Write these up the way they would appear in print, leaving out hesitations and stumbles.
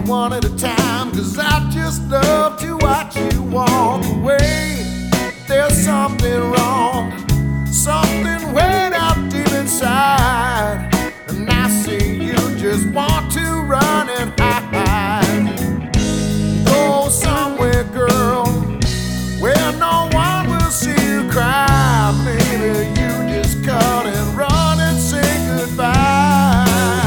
one at a time, 'cause I just love to watch you walk away. There's something wrong, something way out deep inside, and I see you just want to run and hide. Go somewhere, girl, where no one will see you cry. Maybe you just cut and run and say goodbye.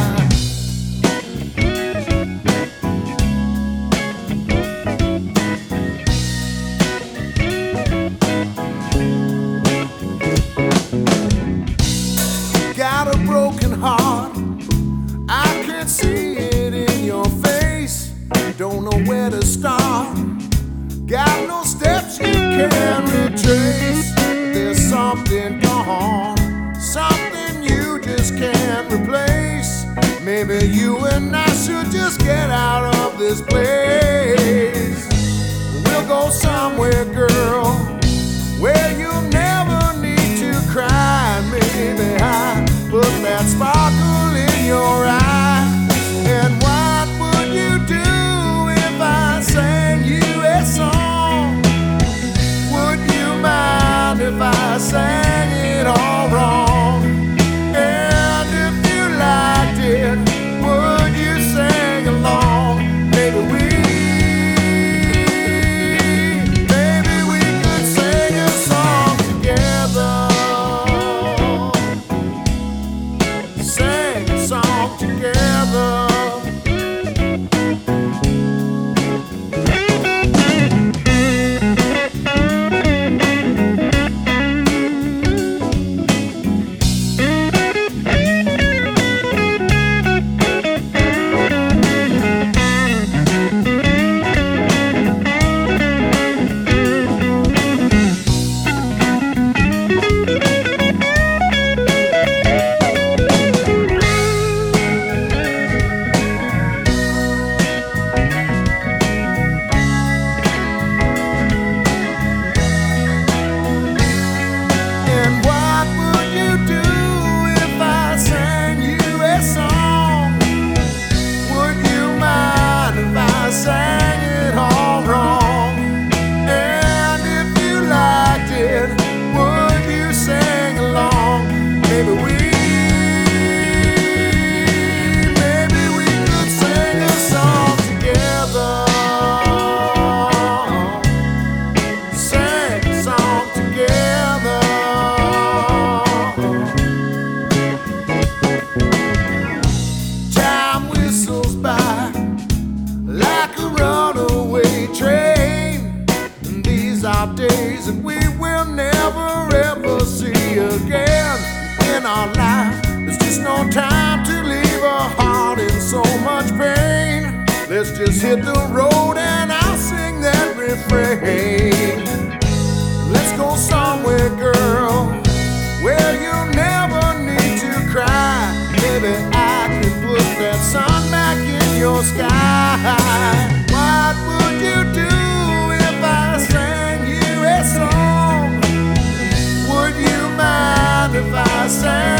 Got a broken heart, I can see it in your face. Don't know where to start, got no steps you can retrace. There's something gone, something you just can't replace. Maybe you and I should just get out of this place. We'll go somewhere, girl, where you'll never need to cry. Maybe I put that sparkle in your eye. And what would you do if I sang you a song? Would you mind if I sang it all wrong? And if you liked it, would you sing along? Maybe we could sing a song together. Sing a song together. Sang it all wrong, and if you liked it, would you sing along? Maybe we could sing a song together. Sing a song together. Time whistles by like a runaway train, and these are days that we will never ever see again. In our life, there's just no time to leave a heart in so much pain. Let's just hit the road and I'll sing that refrain. Let's go somewhere, girl, where you'll never need to cry. Maybe I can put that sun back in your sky. What would you do if I sang you a song? Would you mind if I sang